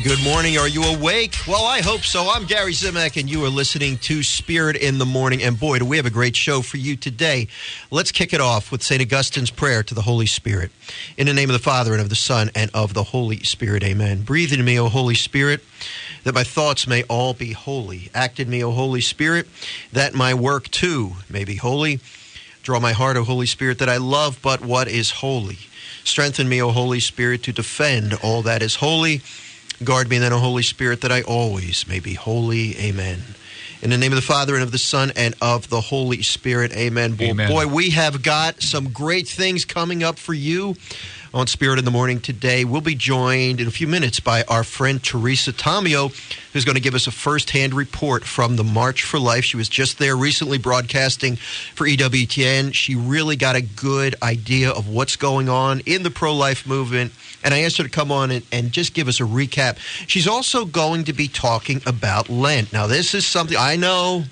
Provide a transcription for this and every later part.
good morning. Are you awake? Well, I hope so. I'm Gary Zimak, and you are listening to Spirit in the Morning. And boy, do we have a great show for you today. Let's kick it off with St. Augustine's prayer to the Holy Spirit. In the name of the Father, and of the Son, and of the Holy Spirit. Amen. Breathe in me, O Holy Spirit, that my thoughts may all be holy. Act in me, O Holy Spirit, that my work too may be holy. Draw my heart, O Holy Spirit, that I love but what is holy. Strengthen me, O Holy Spirit, to defend all that is holy. Guard me then, O Holy Spirit, that I always may be holy. Amen. In the name of the Father, and of the Son, and of the Holy Spirit. Amen. Amen. Boy, we have got some great things coming up for you on Spirit in the Morning today. We'll be joined in a few minutes by our friend Teresa Tomeo, who's going to give us a first-hand report from the March for Life. She was just there recently broadcasting for EWTN. She really got a good idea of what's going on in the pro-life movement, and I asked her to come on and just give us a recap. She's also going to be talking about Lent. Now, this is something I know.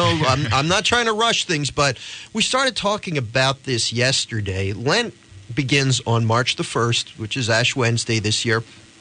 I'm not trying to rush things, but we started talking about this yesterday. Lent begins on March the 1st, which is Ash Wednesday this year.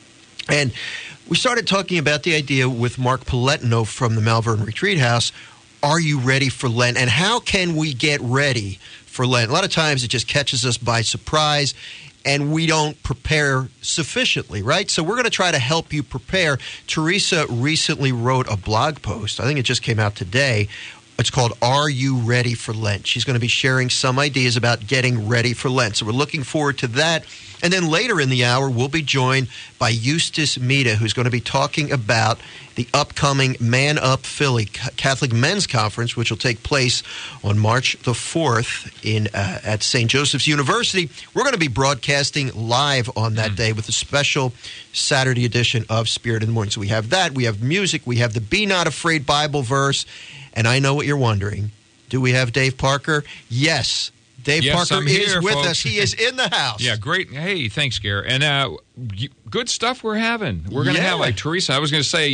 And we started talking about the idea with Mark Paletino from the Malvern Retreat House. Are you ready for Lent? And how can we get ready for Lent? A lot of times it just catches us by surprise, and we don't prepare sufficiently, right? So we're going to try to help you prepare. Teresa recently wrote a blog post. I think it just came out today. It's called, Are You Ready for Lent? She's going to be sharing some ideas about getting ready for Lent. So we're looking forward to that. And then later in the hour, we'll be joined by Eustace Mita, who's going to be talking about the upcoming Man Up Philly Catholic Men's Conference, which will take place on March the 4th at St. Joseph's University. We're going to be broadcasting live on that day with a special Saturday edition of Spirit in the Morning. So we have that. We have music. We have the Be Not Afraid Bible verse. And I know what you're wondering. Do we have Dave Parker? Yes. Dave Parker is with us. He is in the house. Yeah, great. Hey, thanks, Gary. And good stuff we're having. We're going to have, like Teresa, I was going to say,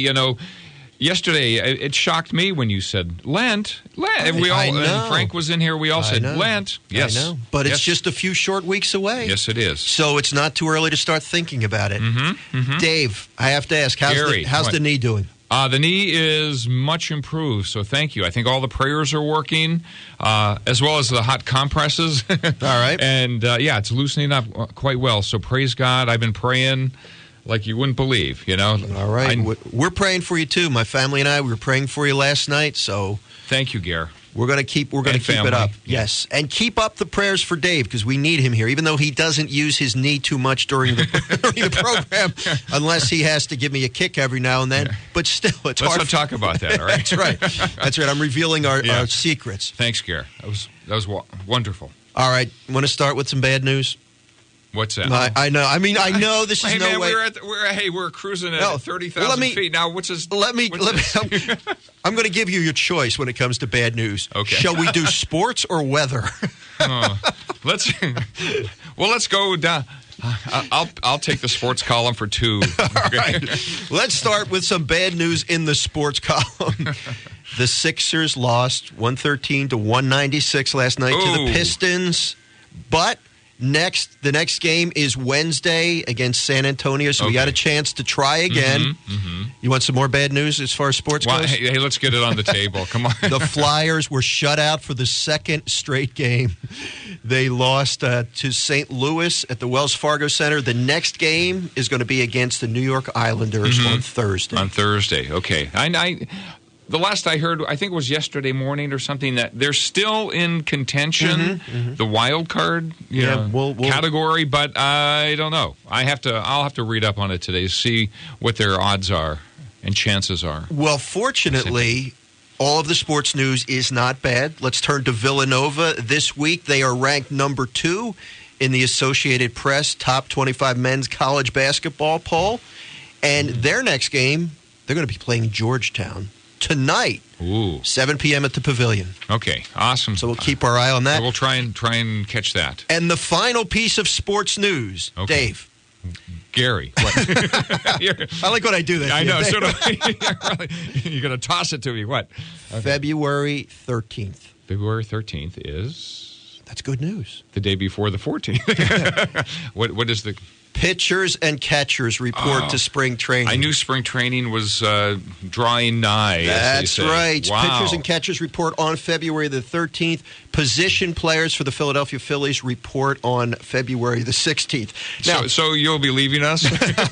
yesterday it shocked me when you said Lent. And we all, and Frank was in here, we all said Lent. Yes. I know. But it's just a few short weeks away. Yes, it is. So it's not too early to start thinking about it. Dave, I have to ask, how's the knee doing? The knee is much improved, so thank you. I think all the prayers are working, as well as the hot compresses. All right. And, it's loosening up quite well, so praise God. I've been praying like you wouldn't believe, All right. We're praying for you, too. My family and I, we were praying for you last night, so... Thank you, Gare. We're going to keep it up. Yes. And keep up the prayers for Dave, because we need him here, even though he doesn't use his knee too much during the program, unless he has to give me a kick every now and then. But still, it's hard. Let's not talk about that, all right? That's right. I'm revealing our secrets. Thanks, Gare. That was wonderful. All right. Want to start with some bad news? What's that? I know. I know this is no way. We're cruising at 30,000 feet. Now, what's this? I'm going to give you your choice when it comes to bad news. Okay. Shall we do sports or weather? Let's go down. I'll take the sports column for 2. All right. Let's start with some bad news in the sports column. The Sixers lost 113-196 last night to the Pistons, but the next game is Wednesday against San Antonio, so we got a chance to try again. You want some more bad news as far as sports goes? Hey, let's get it on the table. Come on. The Flyers were shut out for the second straight game. They lost to St. Louis at the Wells Fargo Center. The next game is going to be against the New York Islanders on Thursday. On Thursday, okay. The last I heard, I think it was yesterday morning or something, that they're still in contention, the wild card category, but I don't know. I'll have to read up on it today to see what their odds are and chances are. Well, fortunately, all of the sports news is not bad. Let's turn to Villanova. This week, they are ranked number 2 in the Associated Press Top 25 Men's College Basketball poll. And their next game, they're going to be playing Georgetown tonight, 7 p.m. at the Pavilion. Okay, awesome. So we'll keep our eye on that. We'll try and catch that. And the final piece of sports news, Dave. Gary. I like what I do there. I know. So you're going to toss it to me. What? Okay. February 13th. February 13th is... That's good news. The day before the 14th. What is the... Pitchers and catchers report to spring training. I knew spring training was drawing nigh. That's right. Wow. Pitchers and catchers report on February the 13th. Position players for the Philadelphia Phillies report on February the 16th. Now, so you'll be leaving us?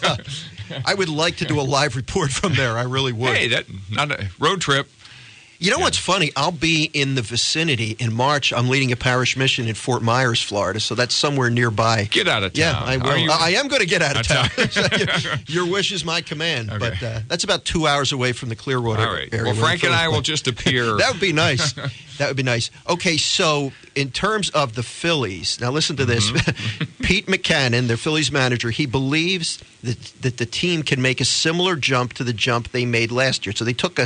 I would like to do a live report from there. I really would. Hey, that not a road trip. You know what's funny? I'll be in the vicinity in March. I'm leading a parish mission in Fort Myers, Florida, so that's somewhere nearby. Get out of town. Yeah, I will. I am going to get out of town. Your wish is my command. Okay. But that's about 2 hours away from the Clearwater area. Well, Frank and I will just appear. That would be nice. That would be nice. Okay, so in terms of the Phillies, now listen to this. Pete Mackanin, their Phillies manager, he believes that the team can make a similar jump to the jump they made last year. So they took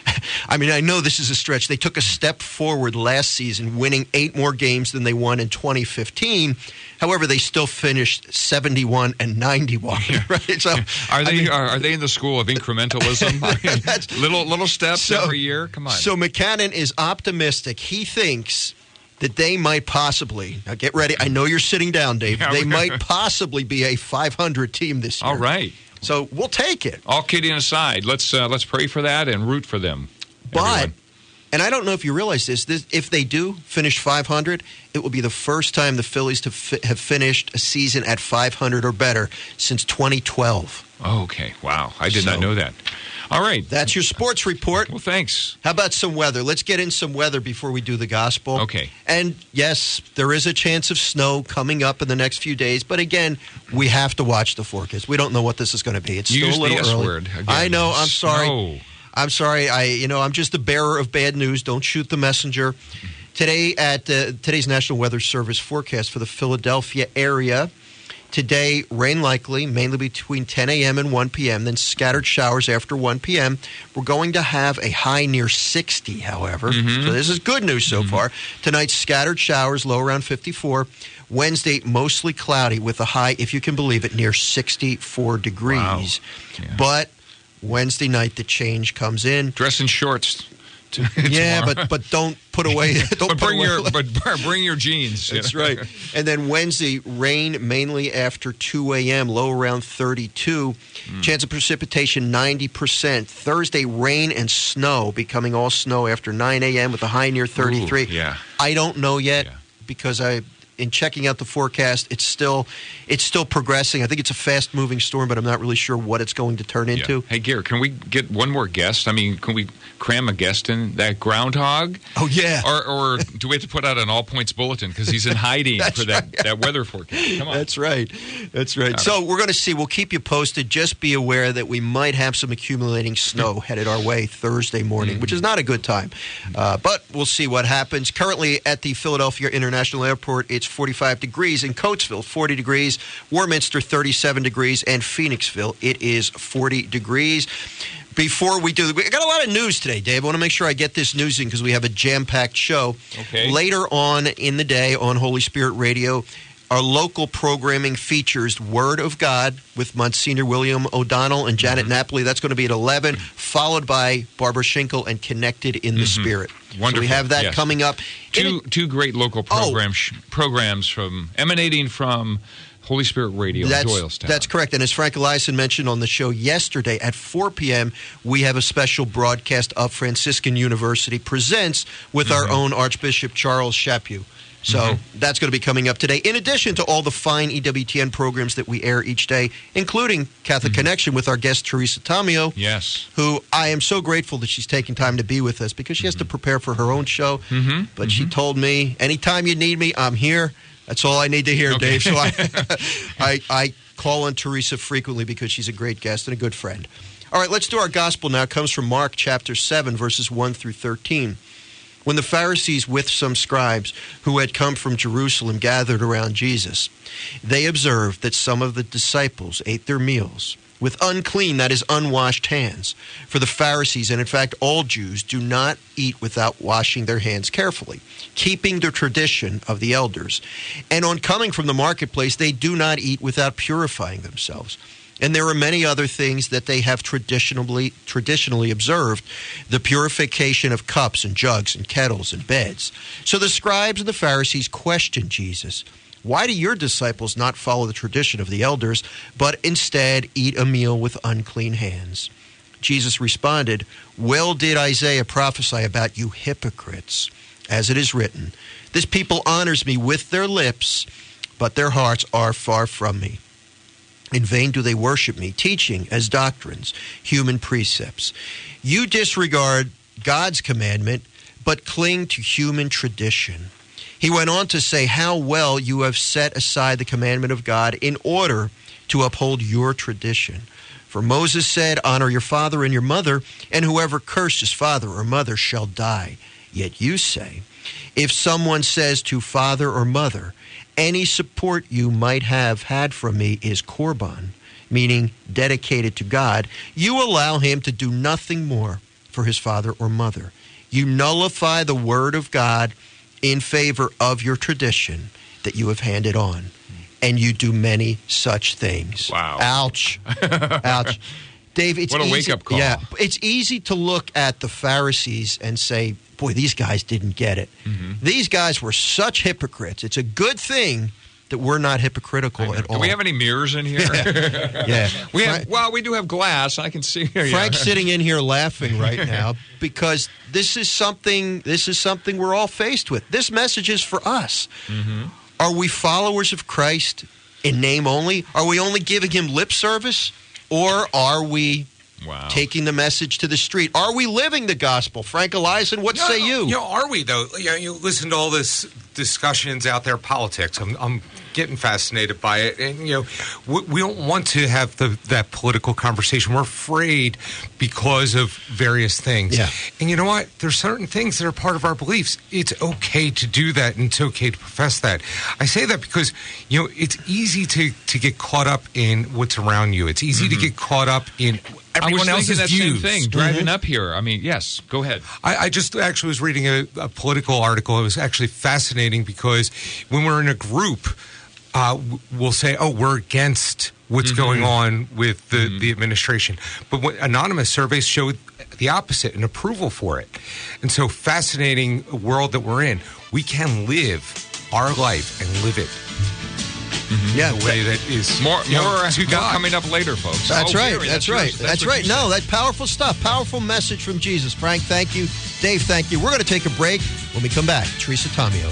I know this is a stretch. They took a step forward last season, winning 8 more games than they won in 2015. However, they still finished 71 and 91. Right? So, are they in the school of incrementalism? little steps every year? Come on. So Mackanin is optimistic. He thinks that they might possibly, now get ready, I know you're sitting down, Dave, they might possibly be a 500 team this year. All right. So we'll take it. All kidding aside, let's pray for that and root for them. But, and I don't know if you realize this, if they do finish 500, it will be the first time the Phillies have finished a season at 500 or better since 2012. Oh, okay. Wow. I did not know that. All right. That's your sports report. Well, thanks. How about some weather? Let's get in some weather before we do the gospel. Okay. And yes, there is a chance of snow coming up in the next few days. But again, we have to watch the forecast. We don't know what this is going to be. It's still a little early. Word again. I know. I'm sorry. Snow. I'm sorry. I'm just a bearer of bad news. Don't shoot the messenger. Today at today's National Weather Service forecast for the Philadelphia area. Today, rain likely, mainly between 10 a.m. and 1 p.m., then scattered showers after 1 p.m. We're going to have a high near 60, however. So this is good news so far. Tonight, scattered showers, low around 54. Wednesday, mostly cloudy with a high, if you can believe it, near 64 degrees. Wow. Yeah. But Wednesday night, the change comes in. Dress in shorts. Yeah, but don't put away. Bring your jeans. That's right. And then Wednesday, rain mainly after 2 a.m. Low around 32. Chance of precipitation 90%. Thursday, rain and snow, becoming all snow after 9 a.m. with a high near 33. Ooh, yeah. I don't know yet because in checking out the forecast, it's still progressing. I think it's a fast-moving storm, but I'm not really sure what it's going to turn into. Hey, Garrett, can we get one more guest? I mean, can we cram a guest in? That groundhog? Oh, yeah. Or do we have to put out an all-points bulletin because he's in hiding for that weather forecast? Come on. That's right. So we're going to see. We'll keep you posted. Just be aware that we might have some accumulating snow headed our way Thursday morning, which is not a good time. But we'll see what happens. Currently at the Philadelphia International Airport, it's 45 degrees. In Coatesville, 40 degrees. Warminster, 37 degrees. And Phoenixville, it is 40 degrees. Before we do, we got a lot of news today, Dave. I want to make sure I get this news in because we have a jam-packed show. Okay. Later on in the day on Holy Spirit Radio, our local programming features Word of God with Monsignor William O'Donnell and Janet Napoli. That's going to be at 11, followed by Barbara Schinkel and Connected in the Spirit. Wonderful. So we have that coming up. Two great local programs emanating from Holy Spirit Radio in Doylestown. That's correct. And as Frank Eliason mentioned on the show yesterday, at 4 p.m., we have a special broadcast of Franciscan University Presents with our own Archbishop Charles Chaput. So that's going to be coming up today, in addition to all the fine EWTN programs that we air each day, including Catholic Connection with our guest, Teresa Tomeo. Yes. Who I am so grateful that she's taking time to be with us because she has to prepare for her own show. But she told me, anytime you need me, I'm here. That's all I need to hear, Dave. So I call on Teresa frequently because she's a great guest and a good friend. All right, let's do our gospel now. It comes from Mark chapter 7, verses 1 through 13. When the Pharisees with some scribes who had come from Jerusalem gathered around Jesus, they observed that some of the disciples ate their meals with unclean, that is, unwashed hands. For the Pharisees, and in fact all Jews, do not eat without washing their hands carefully, keeping the tradition of the elders. And on coming from the marketplace, they do not eat without purifying themselves. And there are many other things that they have traditionally observed, the purification of cups and jugs and kettles and beds. So the scribes and the Pharisees questioned Jesus, Why do your disciples not follow the tradition of the elders, but instead eat a meal with unclean hands?" Jesus responded, "Well did Isaiah prophesy about you hypocrites, as it is written, 'This people honors me with their lips, but their hearts are far from me. In vain do they worship me, teaching as doctrines human precepts.' You disregard God's commandment, but cling to human tradition." He went on to say, "How well you have set aside the commandment of God in order to uphold your tradition. For Moses said, 'Honor your father and your mother, and whoever curses father or mother shall die.' Yet you say, 'If someone says to father or mother, any support you might have had from me is korban,' meaning dedicated to God, you allow him to do nothing more for his father or mother. You nullify the word of God in favor of your tradition that you have handed on, and you do many such things." Wow. Ouch. Ouch. Dave, it's what a easy, wake-up call. Yeah, it's easy to look at the Pharisees and say, boy, these guys didn't get it. Mm-hmm. These guys were such hypocrites. It's a good thing that we're not hypocritical at all. Do we have any mirrors in here? Yeah. We do have glass. I can see here. Frank's sitting in here laughing right now because this is something we're all faced with. This message is for us. Mm-hmm. Are we followers of Christ in name only? Are we only giving him lip service? Or are we taking the message to the street? Are we living the gospel? Frank Eliason, what say you? Are we, though? You listen to all this discussions out there, politics. I'm getting fascinated by it. And, we don't want to have that political conversation. We're afraid because of various things. Yeah. And you know what? There's certain things that are part of our beliefs. It's okay to do that, and it's okay to profess that. I say that because, it's easy to get caught up in what's around you. It's easy to get caught up in everyone else's that views. Same thing, driving up here. I mean, yes, go ahead. I just actually was reading a political article. It was actually fascinating because when we're in a group, we'll say, "Oh, we're against what's going on with the administration." But what anonymous surveys showed the opposite, an approval for it. And so fascinating world that we're in. We can live our life and live it. Mm-hmm. Yeah, in a way that is more to God. Coming up later, folks. That's right. Gary, that's right. That's right. No, that's powerful stuff. Powerful message from Jesus. Frank, thank you. Dave, thank you. We're going to take a break. When we come back, Teresa Tomeo.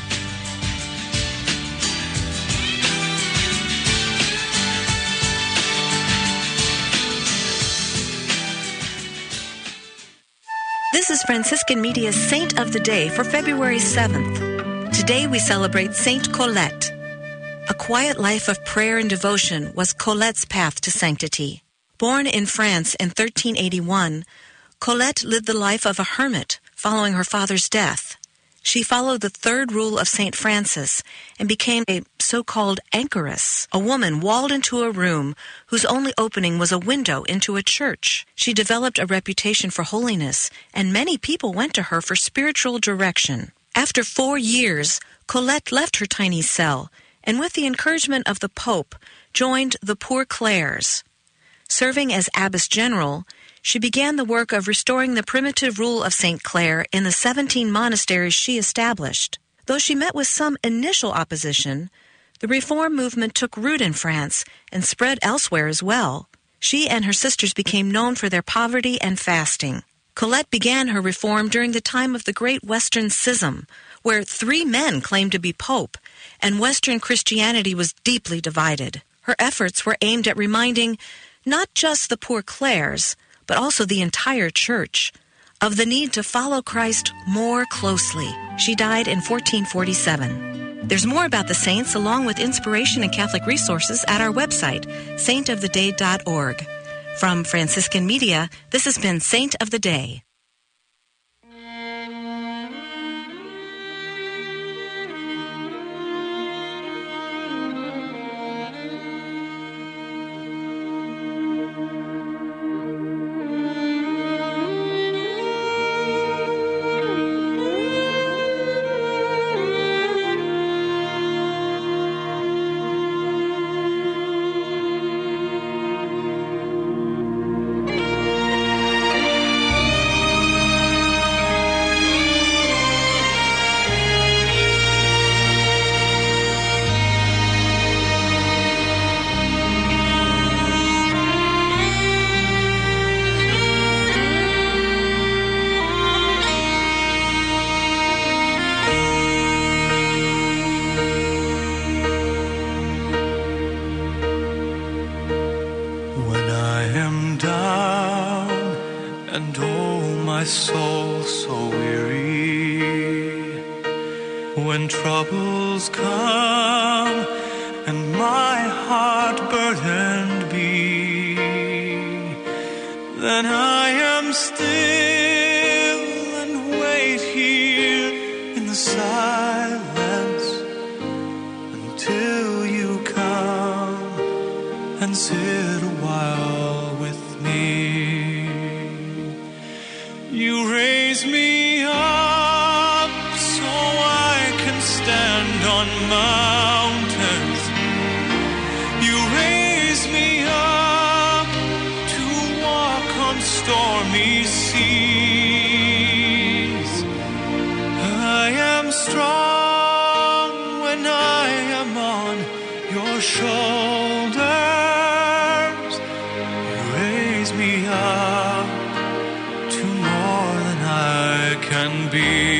This is Franciscan Media's Saint of the Day for February 7th. Today we celebrate Saint Colette. A quiet life of prayer and devotion was Colette's path to sanctity. Born in France in 1381, Colette lived the life of a hermit following her father's death. She followed the third rule of St. Francis and became a so-called anchoress, a woman walled into a room whose only opening was a window into a church. She developed a reputation for holiness, and many people went to her for spiritual direction. After 4 years, Colette left her tiny cell and with the encouragement of the Pope, joined the Poor Clares. Serving as abbess general, she began the work of restoring the primitive rule of St. Clare in the 17 monasteries she established. Though she met with some initial opposition, the reform movement took root in France and spread elsewhere as well. She and her sisters became known for their poverty and fasting. Colette began her reform during the time of the Great Western Schism, where 3 men claimed to be pope, and Western Christianity was deeply divided. Her efforts were aimed at reminding not just the Poor Clares, but also the entire church, of the need to follow Christ more closely. She died in 1447. There's more about the saints along with inspiration and Catholic resources at our website, saintoftheday.org. From Franciscan Media, this has been Saint of the Day. soul so weary, when troubles come and my heart burdened be, then I am still and wait here in the silence until you come and sit a while with me. You raise me up so I can stand on mountains. You raise me up to walk on stormy seas. I am strong when I am on your shoulders. You raise me up to more than I can be.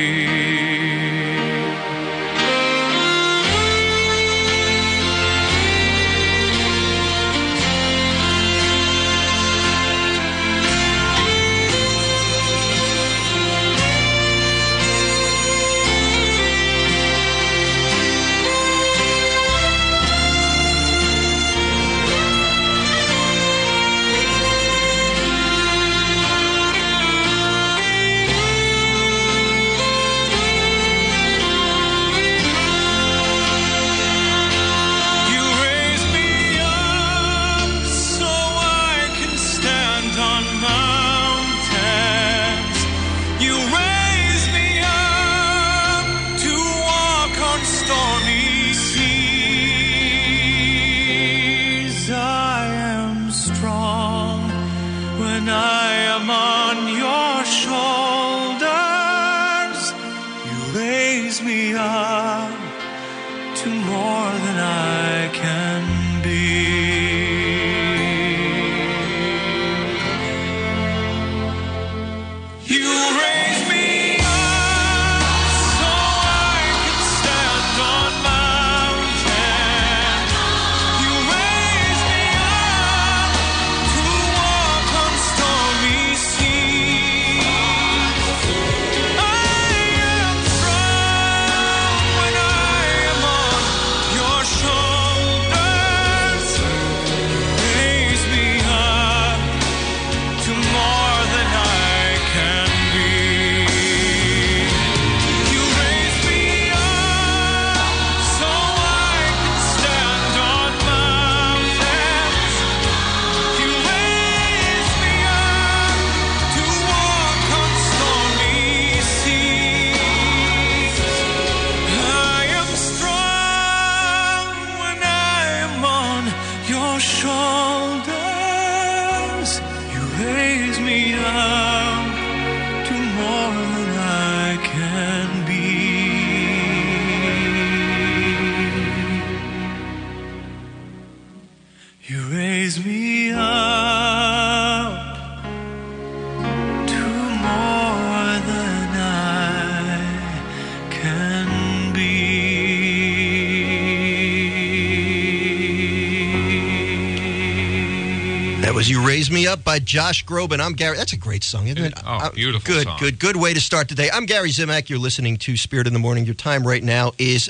You Raise Me Up by Josh Groban. I'm Gary. That's a great song, isn't it? Oh, beautiful good, song. Good way to start the day. I'm Gary Zimak. You're listening to Spirit in the Morning. Your time right now is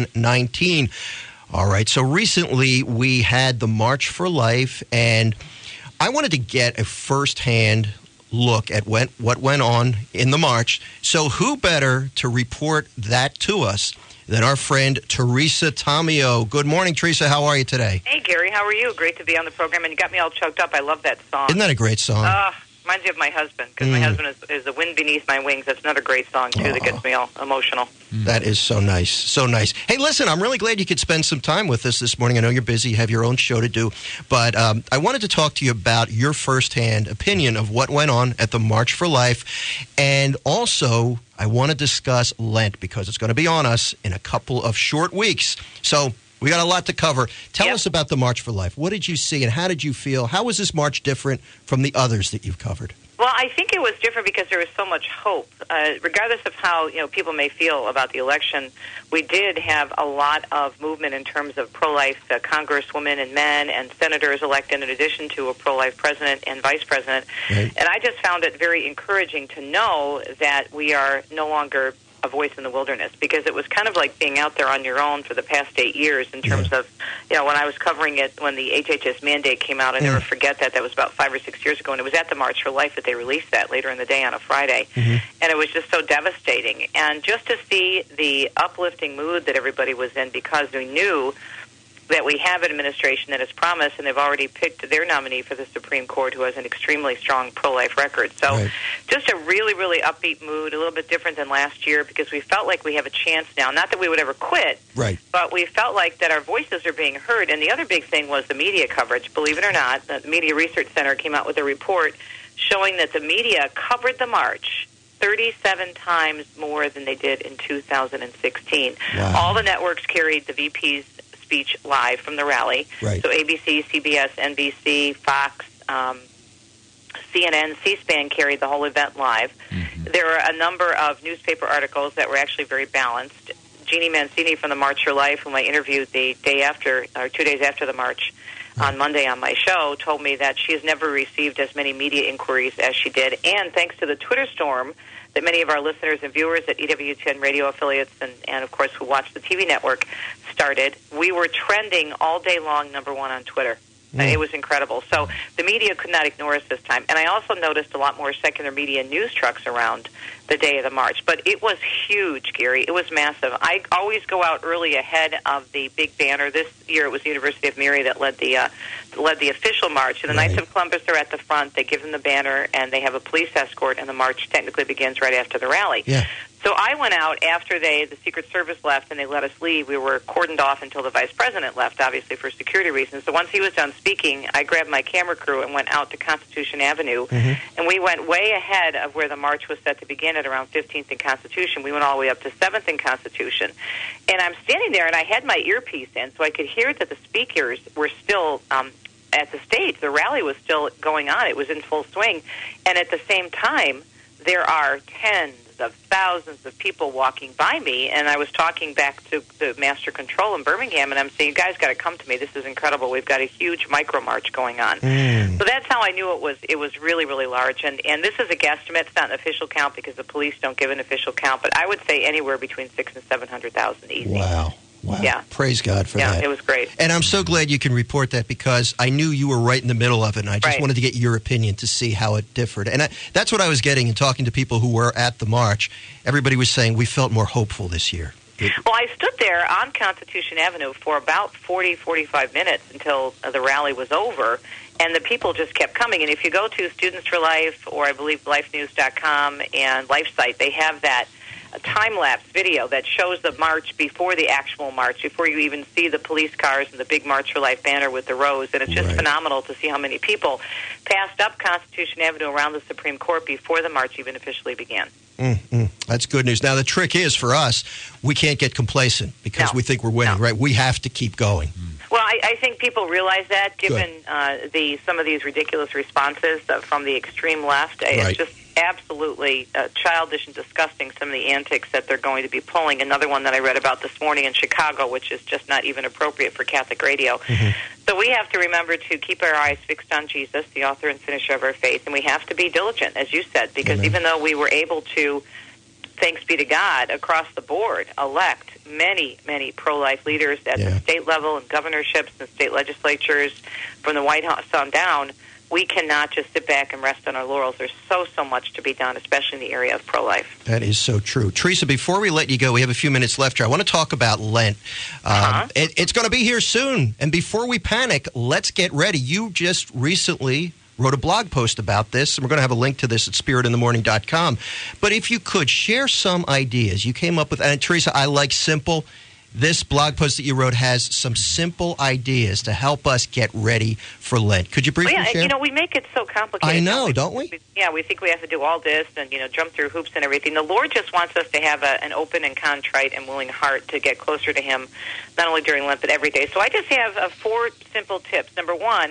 7:19. All right, so recently we had the March for Life, and I wanted to get a firsthand look at what went on in the march. So who better to report that to us than our friend Teresa Tomeo. Good morning, Teresa. How are you today? Hey, Gary. How are you? Great to be on the program, and you got me all choked up. I love that song. Isn't that a great song? Reminds me of my husband, because my husband is The Wind Beneath My Wings. That's another great song, too, that gets me all emotional. That is so nice. So nice. Hey, listen, I'm really glad you could spend some time with us this morning. I know you're busy, you have your own show to do, but I wanted to talk to you about your firsthand opinion of what went on at the March for Life, and also I want to discuss Lent, because it's going to be on us in a couple of short weeks. So we got a lot to cover. Tell us about the March for Life. What did you see and how did you feel? How was this march different from the others that you've covered? Well, I think it was different because there was so much hope. Regardless of how people may feel about the election, we did have a lot of movement in terms of pro-life congresswomen and men and senators elected in addition to a pro-life president and vice president. Right. And I just found it very encouraging to know that we are no longer a voice in the wilderness, because it was kind of like being out there on your own for the past 8 years in terms of, when I was covering it when the HHS mandate came out. I never forget that. That was about 5 or 6 years ago, and it was at the March for Life that they released that later in the day on a Friday. And it was just so devastating. And just to see the uplifting mood that everybody was in, because we knew that we have an administration that has promised, and they've already picked their nominee for the Supreme Court, who has an extremely strong pro-life record. So just a really, really upbeat mood, a little bit different than last year, because we felt like we have a chance now. Not that we would ever quit, but we felt like that our voices are being heard. And the other big thing was the media coverage. Believe it or not, the Media Research Center came out with a report showing that the media covered the march 37 times more than they did in 2016. Wow. All the networks carried the VP's speech live from the rally. So ABC, CBS, NBC, Fox, CNN, C-SPAN carried the whole event live. There were a number of newspaper articles that were actually very balanced. Jeannie Mancini from the March for Life, whom I interviewed the day after, or 2 days after the march on Monday on my show, told me that she has never received as many media inquiries as she did. And thanks to the Twitter storm that many of our listeners and viewers at EWTN radio affiliates and of course, who watch the TV network started, we were trending all day long #1 on Twitter. It was incredible. So the media could not ignore us this time. And I also noticed a lot more secular media news trucks around the day of the march. But it was huge, Gary. It was massive. I always go out early ahead of the big banner. This year it was the University of Mary that led the official march. And the Knights of Columbus are at the front. They give them the banner, and they have a police escort, and the march technically begins right after the rally. So I went out after the Secret Service left and they let us leave. We were cordoned off until the Vice President left, obviously for security reasons. So once he was done speaking, I grabbed my camera crew and went out to Constitution Avenue. And we went way ahead of where the march was set to begin at around 15th and Constitution. We went all the way up to 7th and Constitution. And I'm standing there, and I had my earpiece in, so I could hear that the speakers were still at the stage. The rally was still going on. It was in full swing. And at the same time, there are tens of thousands of people walking by me, and I was talking back to the Master Control in Birmingham, and I'm saying, you guys got to come to me. This is incredible. We've got a huge micro march going on. So that's how I knew it was really, really large. And this is a guesstimate. It's not an official count because the police don't give an official count, but I would say anywhere between 600,000 and 700,000 easy. Wow. Yeah. Praise God for that. Yeah, it was great. And I'm so glad you can report that, because I knew you were right in the middle of it, and I just wanted to get your opinion to see how it differed. And that's what I was getting in talking to people who were at the march. Everybody was saying we felt more hopeful this year. Well, I stood there on Constitution Avenue for about 40, 45 minutes until the rally was over, and the people just kept coming. And if you go to Students for Life, or I believe lifenews.com and LifeSite, they have that a time-lapse video that shows the march before the actual march, before you even see the police cars and the big March for Life banner with the rose. And it's just phenomenal to see how many people passed up Constitution Avenue around the Supreme Court before the march even officially began. That's good news. Now, the trick is, for us, we can't get complacent because we think we're winning, right? We have to keep going. Well, I think people realize that, given some of these ridiculous responses from the extreme left. It's just absolutely childish and disgusting, some of the antics that they're going to be pulling. Another one that I read about this morning in Chicago, which is just not even appropriate for Catholic radio. So we have to remember to keep our eyes fixed on Jesus, the author and finisher of our faith, and we have to be diligent, as you said, because even though we were able to, thanks be to God, across the board, elect many, many pro-life leaders at the state level and governorships and state legislatures from the White House on down, we cannot just sit back and rest on our laurels. There's so much to be done, especially in the area of pro-life. That is so true. Teresa, before we let you go, we have a few minutes left here. I want to talk about Lent. It's going to be here soon. And before we panic, let's get ready. You just recently wrote a blog post about this, and we're going to have a link to this at spiritinthemorning.com. But if you could share some ideas you came up with, and Teresa, I like simple. This blog post that you wrote has some simple ideas to help us get ready for Lent. Could you briefly share? You know, we make it so complicated. I know, don't we? We think we have to do all this and, jump through hoops and everything. The Lord just wants us to have an open and contrite and willing heart to get closer to Him, not only during Lent, but every day. So I just have 4 simple tips. Number 1,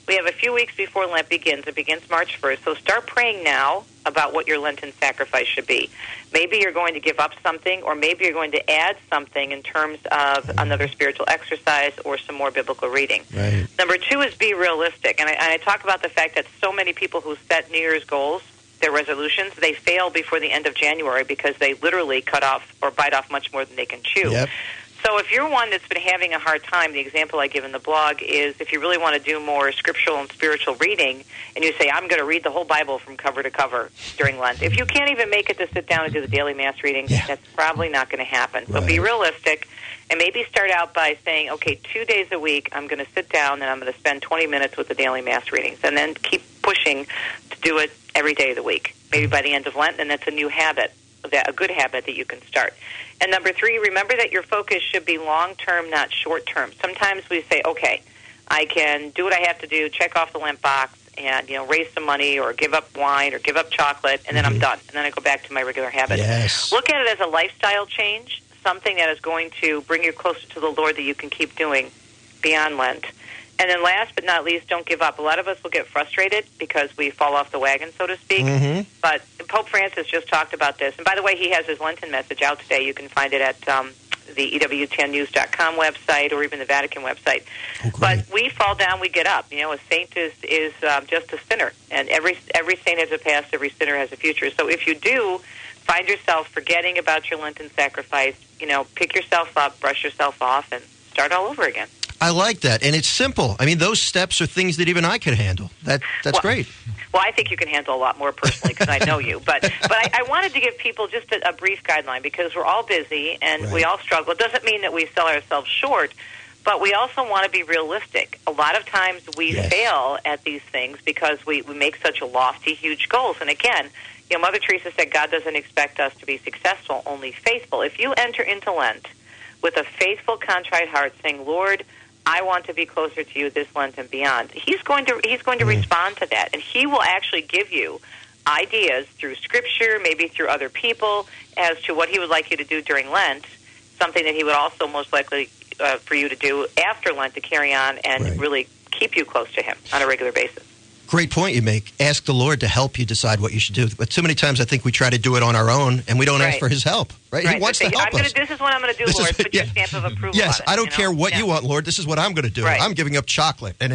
We have a few weeks before Lent begins. It begins March 1st. So start praying now about what your Lenten sacrifice should be. Maybe you're going to give up something, or maybe you're going to add something in terms of another spiritual exercise or some more biblical reading. Right. Number 2 is be realistic. And I talk about the fact that so many people who set New Year's goals, their resolutions, they fail before the end of January because they literally cut off or bite off much more than they can chew. Yep. So if you're one that's been having a hard time, the example I give in the blog is if you really want to do more scriptural and spiritual reading, and you say, I'm going to read the whole Bible from cover to cover during Lent. If you can't even make it to sit down and do the daily Mass reading, that's probably not going to happen. So be realistic, and maybe start out by saying, okay, 2 days a week, I'm going to sit down and I'm going to spend 20 minutes with the daily Mass readings, and then keep pushing to do it every day of the week, maybe by the end of Lent, and that's a new habit, a good habit that you can start. And number 3, remember that your focus should be long-term, not short-term. Sometimes we say, okay, I can do what I have to do, check off the Lent box, and raise some money or give up wine or give up chocolate, and then I'm done. And then I go back to my regular habits. Yes. Look at it as a lifestyle change, something that is going to bring you closer to the Lord that you can keep doing beyond Lent. And then last but not least, don't give up. A lot of us will get frustrated because we fall off the wagon, so to speak. But Pope Francis just talked about this. And by the way, he has his Lenten message out today. You can find it at the EWTNnews.com website or even the Vatican website. But we fall down, we get up. A saint is just a sinner. And every saint has a past, every sinner has a future. So if you do find yourself forgetting about your Lenten sacrifice, pick yourself up, brush yourself off, and start all over again. I like that, and it's simple. I mean, those steps are things that even I could handle. That's great. Well, I think you can handle a lot more personally because I know you. But I wanted to give people just a brief guideline because we're all busy and we all struggle. It doesn't mean that we sell ourselves short, but we also want to be realistic. A lot of times we fail at these things because we make such lofty, huge goals. And again, Mother Teresa said God doesn't expect us to be successful, only faithful. If you enter into Lent with a faithful, contrite heart saying, Lord, I want to be closer to you this Lent and beyond, he's going to respond to that, and he will actually give you ideas through Scripture, maybe through other people, as to what he would like you to do during Lent, something that he would also most likely for you to do after Lent to carry on and really keep you close to him on a regular basis. Great point you make. Ask the Lord to help you decide what you should do. But too many times I think we try to do it on our own, and we don't ask for his help. Right? He wants to help us. This is what I'm going to do, Lord. Put your stamp of approval on it. I don't care what you want, Lord. This is what I'm going to do. I'm giving up chocolate. And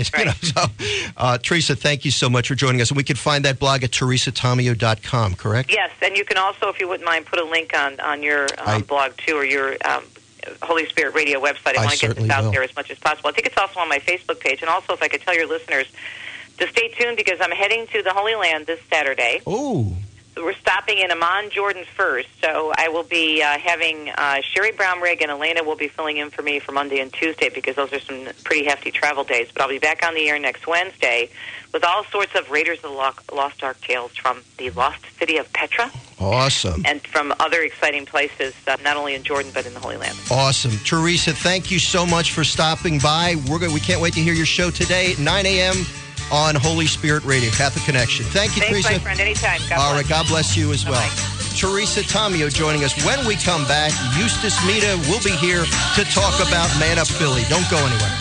Teresa, thank you so much for joining us. And we can find that blog at teresatomeo.com, correct? Yes, and you can also, if you wouldn't mind, put a link on your blog, too, or your Holy Spirit Radio website. I want to get this out there as much as possible. I think it's also on my Facebook page. And also, if I could tell your listeners to stay tuned because I'm heading to the Holy Land this Saturday. Oh. We're stopping in Amman, Jordan first, so I will be having Sherry Brownrigg and Elena will be filling in for me for Monday and Tuesday because those are some pretty hefty travel days. But I'll be back on the air next Wednesday with all sorts of Raiders of the Lost Ark tales from the lost city of Petra. Awesome. And from other exciting places, not only in Jordan but in the Holy Land. Awesome. Teresa, thank you so much for stopping by. We can't wait to hear your show today at 9 a.m., on Holy Spirit Radio, Catholic Connection. Thank you, Thanks, Teresa. My friend. Anytime. All right, God bless you as well. Bye-bye. Teresa Tomeo joining us. When we come back, Eustace Mita will be here to talk about Man Up Philly. Don't go anywhere.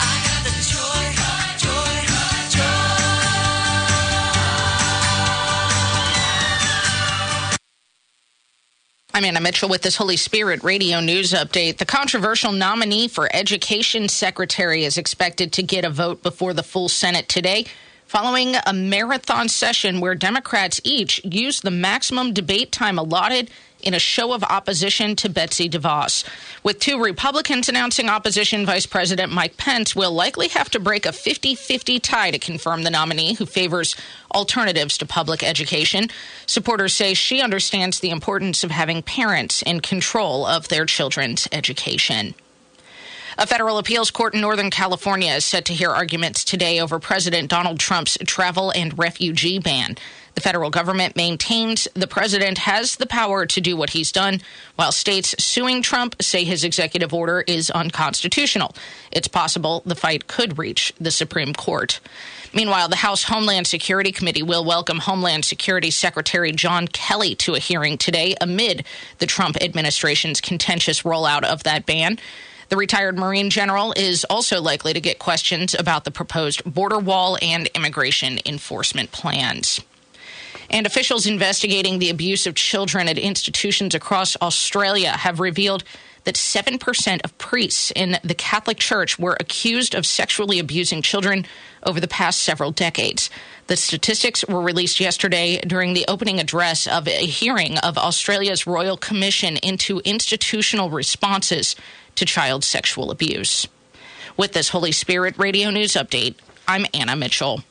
I'm Anna Mitchell with this Holy Spirit Radio News Update. The controversial nominee for Education Secretary is expected to get a vote before the full Senate today, following a marathon session where Democrats each used the maximum debate time allotted in a show of opposition to Betsy DeVos. With two Republicans announcing opposition, Vice President Mike Pence will likely have to break a 50-50 tie to confirm the nominee who favors alternatives to public education. Supporters say she understands the importance of having parents in control of their children's education. A federal appeals court in Northern California is set to hear arguments today over President Donald Trump's travel and refugee ban. The federal government maintains the president has the power to do what he's done, while states suing Trump say his executive order is unconstitutional. It's possible the fight could reach the Supreme Court. Meanwhile, the House Homeland Security Committee will welcome Homeland Security Secretary John Kelly to a hearing today amid the Trump administration's contentious rollout of that ban. The retired Marine general is also likely to get questions about the proposed border wall and immigration enforcement plans. And officials investigating the abuse of children at institutions across Australia have revealed that 7% of priests in the Catholic Church were accused of sexually abusing children over the past several decades. The statistics were released yesterday during the opening address of a hearing of Australia's Royal Commission into Institutional Responses to Child Sexual Abuse. With this Holy Spirit Radio News Update, I'm Anna Mitchell.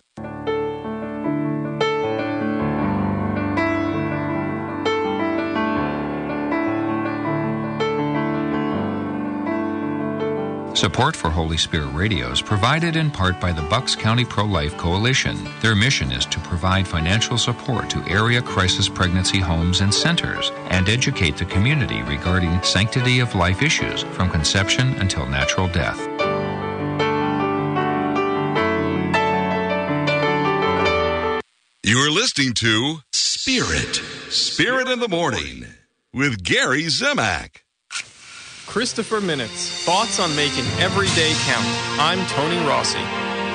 Support for Holy Spirit Radio is provided in part by the Bucks County Pro-Life Coalition. Their mission is to provide financial support to area crisis pregnancy homes and centers and educate the community regarding sanctity of life issues from conception until natural death. You're listening to Spirit in the Morning with Gary Zimak. Christopher Minutes, thoughts on making every day count. I'm Tony Rossi.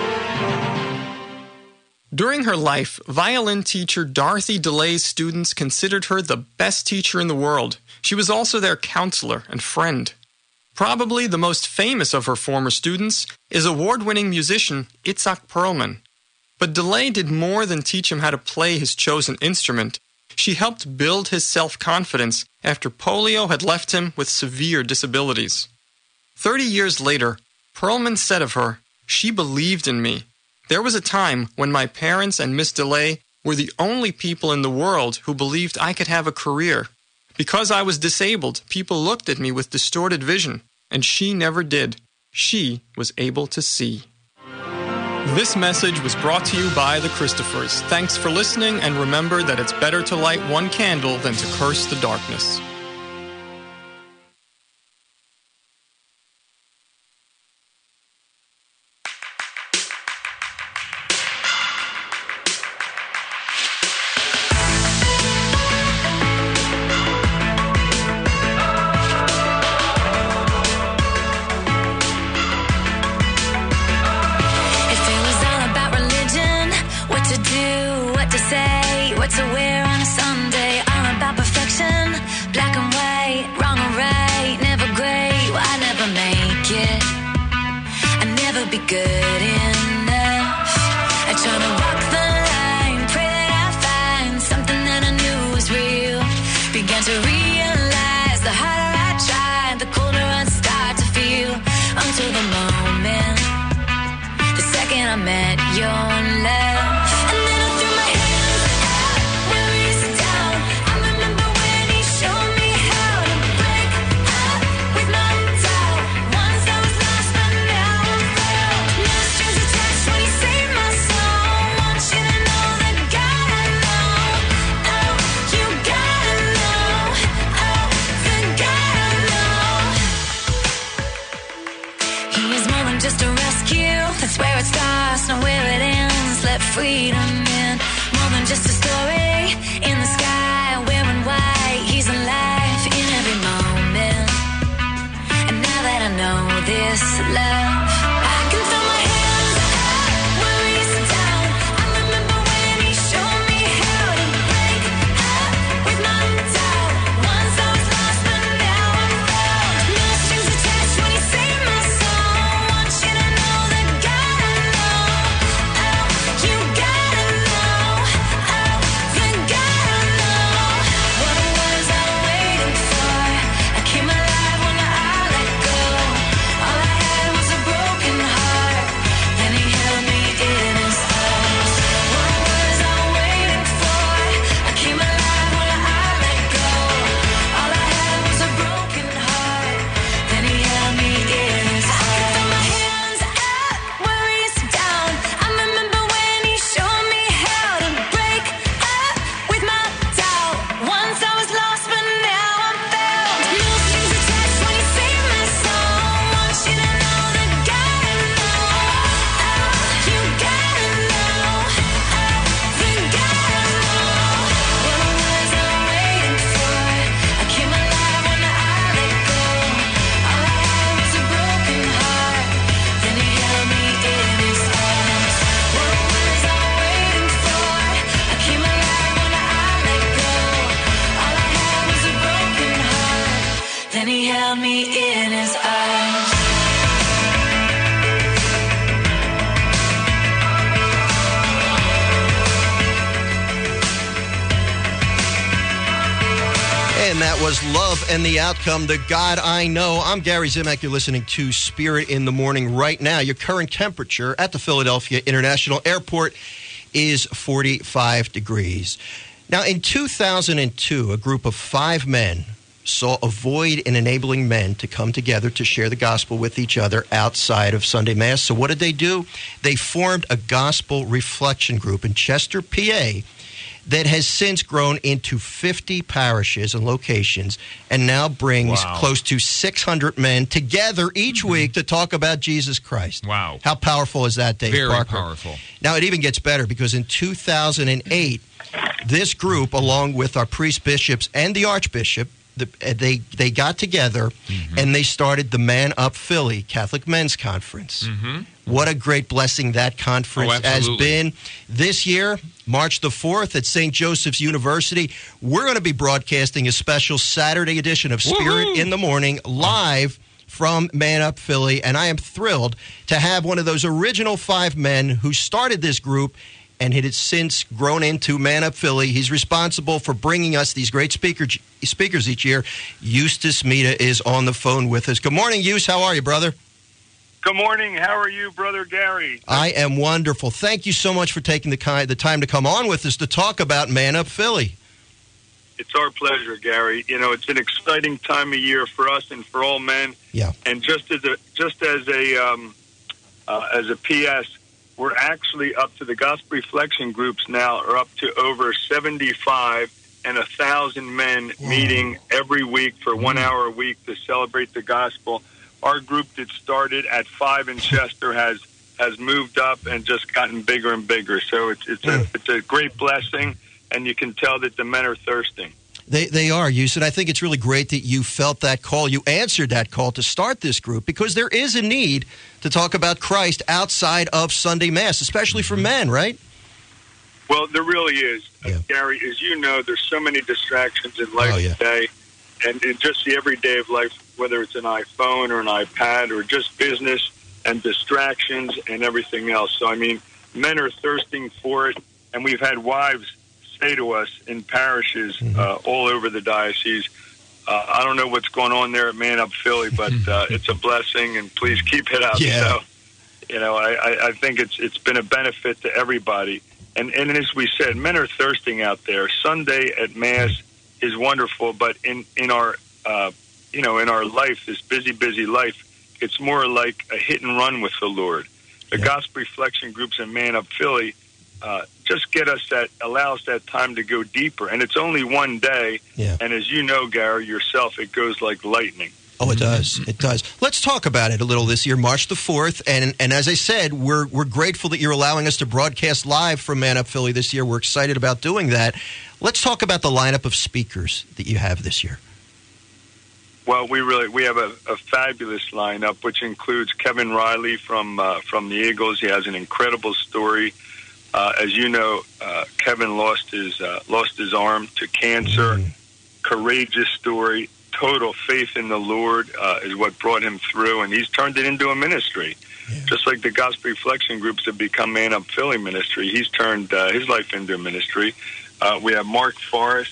During her life, violin teacher Dorothy DeLay's students considered her the best teacher in the world. She was also their counselor and friend. Probably the most famous of her former students is award-winning musician Itzhak Perlman. But DeLay did more than teach him how to play his chosen instrument. She helped build his self-confidence after polio had left him with severe disabilities. 30 years later, Perlman said of her, "She believed in me. There was a time when my parents and Miss DeLay were the only people in the world who believed I could have a career. Because I was disabled, people looked at me with distorted vision, and she never did. She was able to see." This message was brought to you by the Christophers. Thanks for listening, and remember that it's better to light one candle than to curse the darkness. To wear on a Sunday, all about perfection. Black and white, wrong or right, never great. Well, I never make it. I never be good enough. I try to walk the line, pray that I find something that I knew was real. Began to realize the harder I tried, the colder I'd start to feel. Until the moment, the second I met your love. That's where it starts, not where it ends. Let freedom in. More than just a story in the sky, wearing white. He's alive in every moment. And now that I know this love, I can throw my hands up where we sit down. I remember when he showed me how to break up with my doubt. Once I was lost, but now I'm found. No strings attached when he saved my soul. Want you to know that was held me in his arms. And that was Love and the Outcome, The God I Know. I'm Gary Zimak. You're listening to Spirit in the Morning right now. Your current temperature at the Philadelphia International Airport is 45 degrees. Now, in 2002, a group of 5 men saw a void in enabling men to come together to share the gospel with each other outside of Sunday Mass. So what did they do? They formed a gospel reflection group in Chester, PA, that has since grown into 50 parishes and locations and now brings close to 600 men together each week to talk about Jesus Christ. Wow. How powerful is that, Dave Very Parker? powerful. Now, it even gets better because in 2008, this group, along with our priests, bishops, and the Archbishop, they got together and they started the Man Up Philly Catholic Men's Conference. What a great blessing that conference has been. This year, March the 4th at St. Joseph's University, we're going to be broadcasting a special Saturday edition of Spirit in the Morning live from Man Up Philly, and I am thrilled to have one of those original 5 men who started this group, and it has since grown into Man Up Philly. He's responsible for bringing us these great speakers each year. Eustace Mita is on the phone with us. Good morning, Euse. How are you, brother? Good morning. How are you, Brother Gary? I am wonderful. Thank you so much for taking the time to come on with us to talk about Man Up Philly. It's our pleasure, Gary. You know, it's an exciting time of year for us and for all men. Yeah. And just as a PS, we're actually up to the gospel reflection groups now are up to over 75 and 1,000 men meeting every week for 1 hour a week to celebrate the gospel. Our group that started at 5 in Chester has moved up and just gotten bigger and bigger. So it's a great blessing, and you can tell that the men are thirsting. They are, Eustace. I think it's really great that you felt that call. You answered that call to start this group because there is a need to talk about Christ outside of Sunday Mass, especially for men, right? Well, there really is. Gary, as you know, there's so many distractions in life today, and in just the everyday of life, whether it's an iPhone or an iPad or just business and distractions and everything else. So, I mean, men are thirsting for it, and we've had wives say to us in parishes all over the diocese, I don't know what's going on there at Man Up Philly, but it's a blessing, and please keep it up. Yeah. So, you know, I think it's been a benefit to everybody. And as we said, men are thirsting out there. Sunday at Mass is wonderful, but in our in our life, this busy life, it's more like a hit and run with the Lord. The gospel reflection groups in Man Up Philly just allow us that time to go deeper. And it's only one day. Yeah. And as you know, Gary, yourself, it goes like lightning. Oh, it does. It does. Let's talk about it a little this year, March the 4th. And as I said, we're grateful that you're allowing us to broadcast live from Man Up Philly this year. We're excited about doing that. Let's talk about the lineup of speakers that you have this year. Well, we have a fabulous lineup, which includes Kevin Riley from the Eagles. He has an incredible story. As you know, Kevin lost his arm to cancer. Courageous story. Total faith in the Lord is what brought him through, and he's turned it into a ministry. Yeah. Just like the gospel reflection groups have become Man Up Philly ministry, he's turned his life into a ministry. We have Mark Forrest.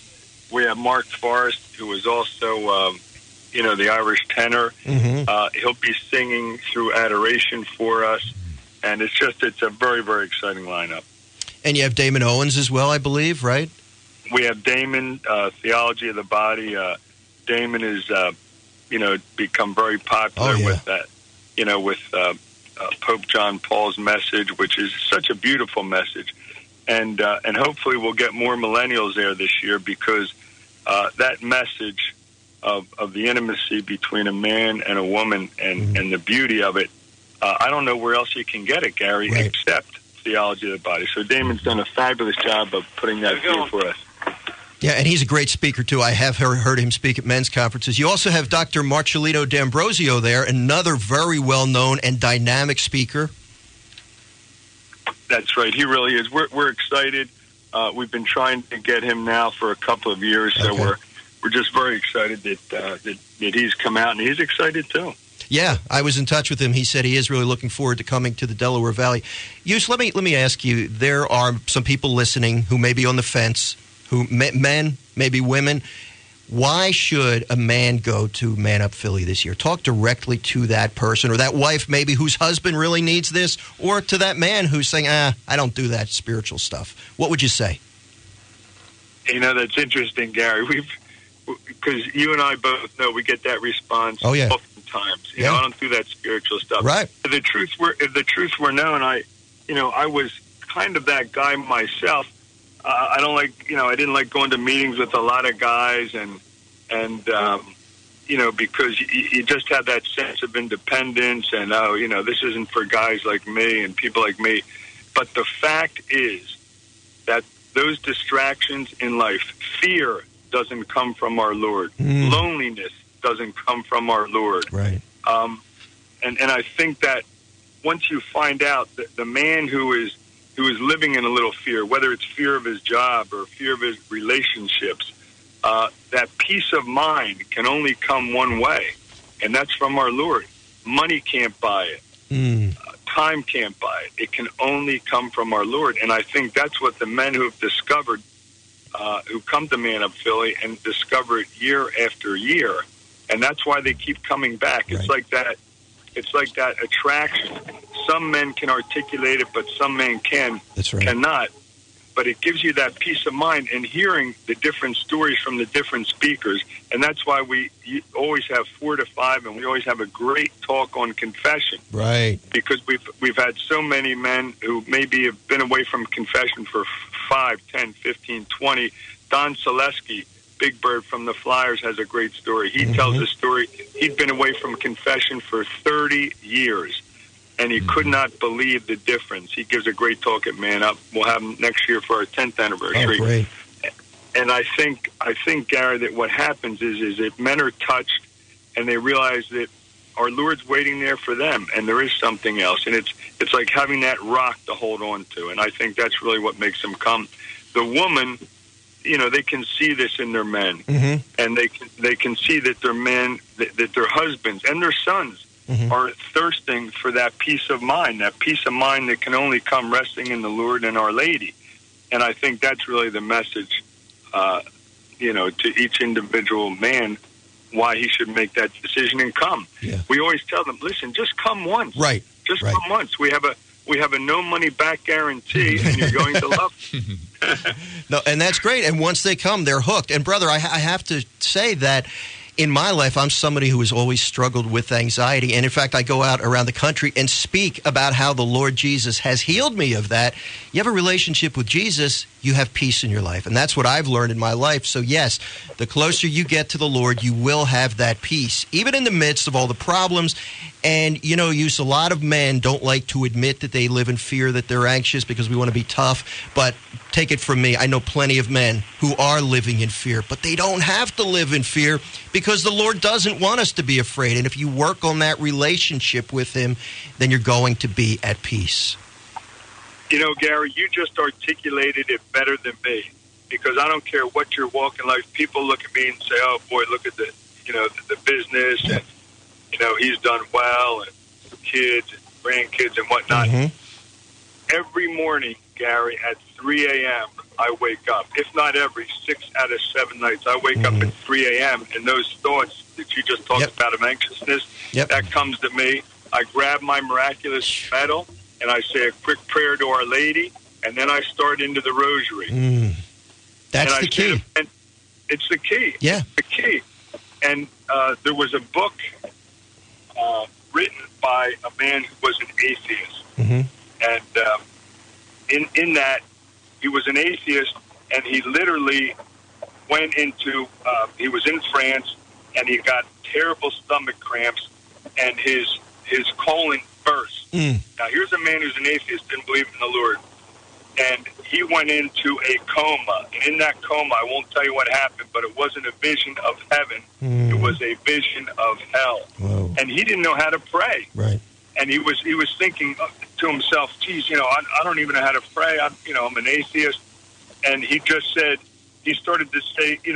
Who is also the Irish tenor. He'll be singing through adoration for us, and it's a very, very exciting lineup. And you have Damon Owens as well, I believe, right? We have Damon, Theology of the Body. Damon is, become very popular with that, with Pope John Paul's message, which is such a beautiful message. And hopefully we'll get more millennials there this year because that message of the intimacy between a man and a woman and the beauty of it, I don't know where else you can get it, Gary, except Theology of the Body. So Damon's done a fabulous job of putting that through for us. Yeah, and he's a great speaker, too. I have heard him speak at men's conferences. You also have Dr. Marcellino D'Ambrosio there, another very well-known and dynamic speaker. That's right. He really is. We're excited. We've been trying to get him now for a couple of years, so we're we're just very excited that he's come out, and he's excited too. Yeah, I was in touch with him. He said he is really looking forward to coming to the Delaware Valley. Yus, let me ask you, there are some people listening who may be on the fence, who men, maybe women. Why should a man go to Man Up Philly this year? Talk directly to that person or that wife maybe whose husband really needs this, or to that man who's saying, I don't do that spiritual stuff. What would you say? That's interesting, Gary. Because you and I both know we get that response. Oh, yeah. Times. I don't do that spiritual stuff. Right. If the truth were known, I was kind of that guy myself. I don't like, I didn't like going to meetings with a lot of guys, and because you just have that sense of independence, and this isn't for guys like me and people like me. But the fact is that those distractions in life, fear doesn't come from our Lord. Loneliness doesn't come from our Lord. Right. And I think that once you find out that the man who is living in a little fear, whether it's fear of his job or fear of his relationships, that peace of mind can only come one way, and that's from our Lord. Money can't buy it. Time can't buy it. It can only come from our Lord. And I think that's what the men who have discovered, who come to Man Up Philly and discover it year after year, and that's why they keep coming back. Right. It's like that attraction. Some men can articulate it, but some men cannot. But it gives you that peace of mind and hearing the different stories from the different speakers. And that's why we always have 4 to 5, and we always have a great talk on confession. Right. Because we've had so many men who maybe have been away from confession for 5, 10, 15, 20. Don Selesky, Big Bird from the Flyers, has a great story. He tells a story. He'd been away from confession for 30 years, and he could not believe the difference. He gives a great talk at Man Up. We'll have him next year for our 10th anniversary. Oh, great. And I think, Gary, that what happens is that men are touched, and they realize that our Lord's waiting there for them, and there is something else. And it's like having that rock to hold on to, and I think that's really what makes them come. The woman, they can see this in their men, and they can see that their men, that their husbands and their sons are thirsting for that peace of mind that can only come resting in the Lord and Our Lady. And I think that's really the message, to each individual man, why he should make that decision and come. Yeah. We always tell them, listen, just come once. Right. Just come once. We have a no money back guarantee, and you're going to love it. No, and that's great. And once they come, they're hooked. And brother, I have to say that in my life, I'm somebody who has always struggled with anxiety. And in fact, I go out around the country and speak about how the Lord Jesus has healed me of that. You have a relationship with Jesus, you have peace in your life. And that's what I've learned in my life. So yes, the closer you get to the Lord, you will have that peace, even in the midst of all the problems. And, a lot of men don't like to admit that they live in fear, that they're anxious because we want to be tough. But take it from me, I know plenty of men who are living in fear, but they don't have to live in fear because the Lord doesn't want us to be afraid. And if you work on that relationship with Him, then you're going to be at peace. Gary, you just articulated it better than me, because I don't care what you're walking like. People look at me and say, oh, boy, look at the business, and, he's done well, and kids and grandkids and whatnot. Every morning, Gary, at 3 a.m., I wake up. If not every 6 out of 7 nights, I wake up at 3 a.m., and those thoughts that you just talked about of anxiousness, that comes to me. I grab my miraculous medal, and I say a quick prayer to Our Lady, and then I start into the rosary. That's the key. And it's the key. Yeah. It's the key. And there was a book written by a man who was an atheist. And in that, he was an atheist, and he literally went into, he was in France, and he got terrible stomach cramps, and his colon burst. Now, here's a man who's an atheist, didn't believe in the Lord, and he went into a coma. And in that coma, I won't tell you what happened, but it wasn't a vision of heaven. It was a vision of hell. Whoa. And he didn't know how to pray. Right. And he was thinking to himself, geez, I don't even know how to pray. I'm an atheist. And he just said, he started to say,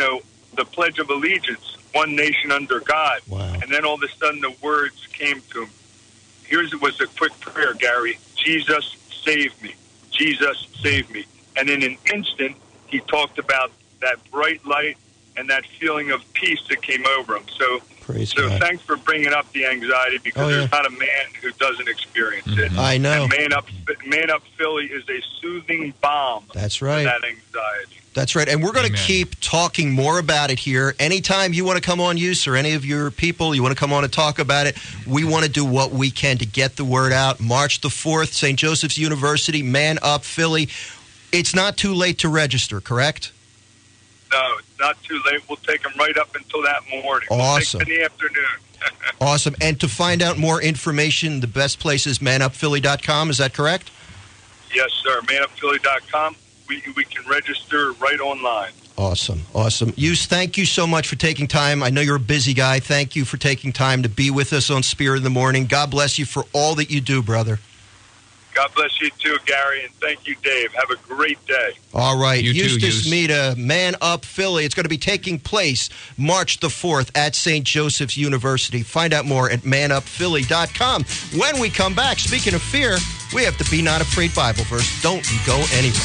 the Pledge of Allegiance, one nation under God. Wow. And then all of a sudden the words came to him. Here's was a quick prayer, Gary. Jesus, save me. Jesus, save me. And in an instant, he talked about that bright light and that feeling of peace that came over him. So thanks for bringing up the anxiety, because there's not a man who doesn't experience it. I know. And Man Up Philly is a soothing balm. That's right. For that anxiety. That's right. And we're going to keep talking more about it here. Anytime you want to come on, Use, or any of your people, you want to come on and talk about it, we want to do what we can to get the word out. March the 4th, St. Joseph's University, Man Up Philly. It's not too late to register, correct? No, it's not too late. We'll take them right up until that morning. Awesome. We'll take them in the afternoon. Awesome. And to find out more information, the best place is manupphilly.com. Is that correct? Yes, sir. manupphilly.com. We can register right online. Awesome. Awesome. Use, thank you so much for taking time. I know you're a busy guy. Thank you for taking time to be with us on Spirit in the Morning. God bless you for all that you do, brother. God bless you too, Gary, and thank you, Dave. Have a great day. All right. You Eustace too, Mita, Man Up Philly. It's going to be taking place March the 4th at St. Joseph's University. Find out more at manupphilly.com. When we come back, speaking of fear, we have the Be Not Afraid Bible verse. Don't go anywhere.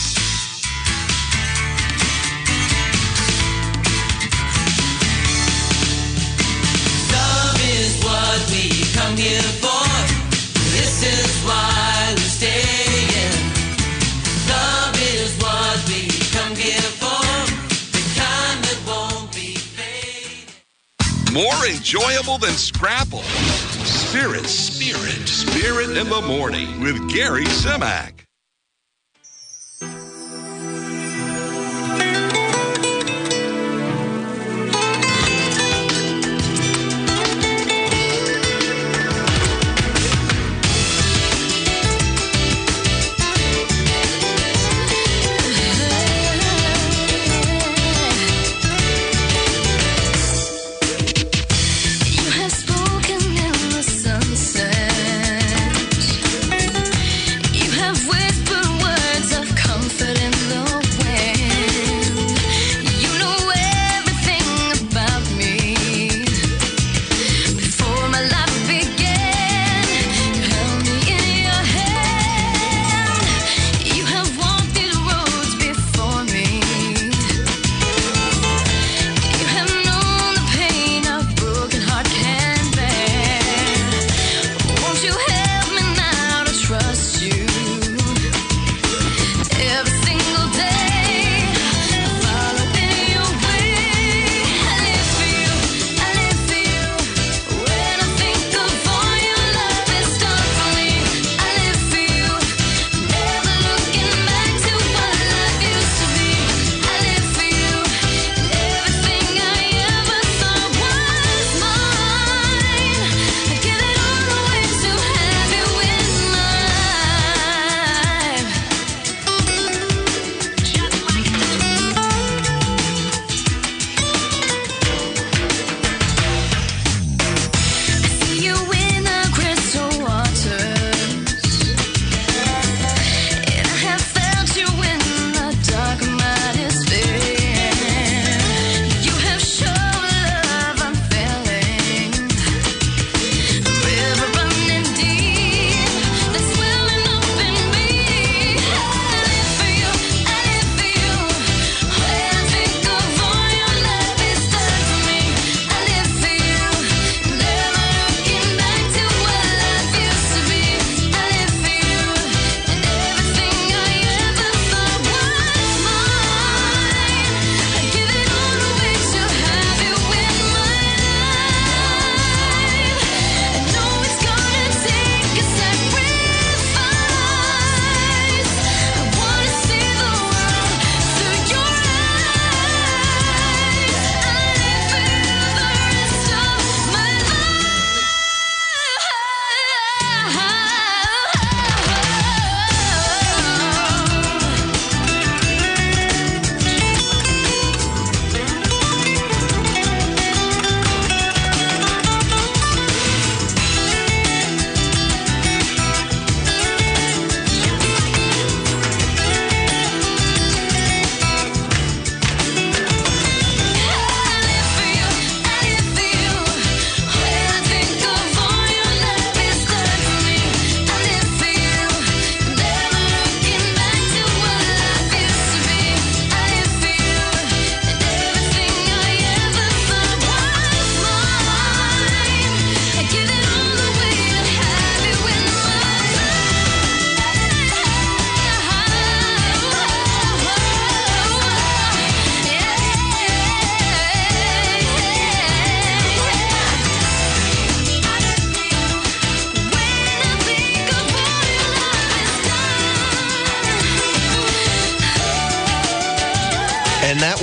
Love is what we come here for. This is why we're staying. Love is what we come here for. The kind that won't be fading. More enjoyable than Scrapple. Spirit in the Morning with Gary Zimak. You have spoken in the sunset. You have